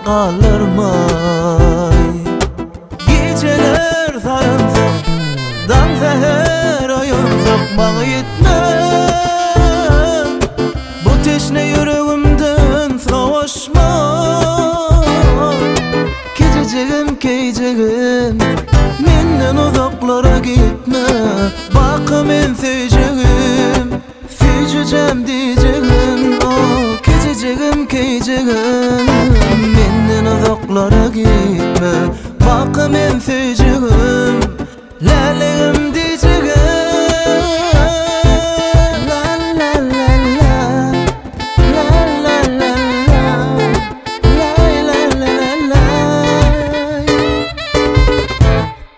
alırmay. Geceler sarımsak, dan seher ayımsak bana yetmez. Bu teşne yüreğimden savaşma. Gececeğim keyeceğim, menden uzaklara gitme. Bak men seveceğim, seveceğim diyeceğim. Gececeğim keyeceğim, menden uzaklara gitme. Bak men seveceğim, laleğim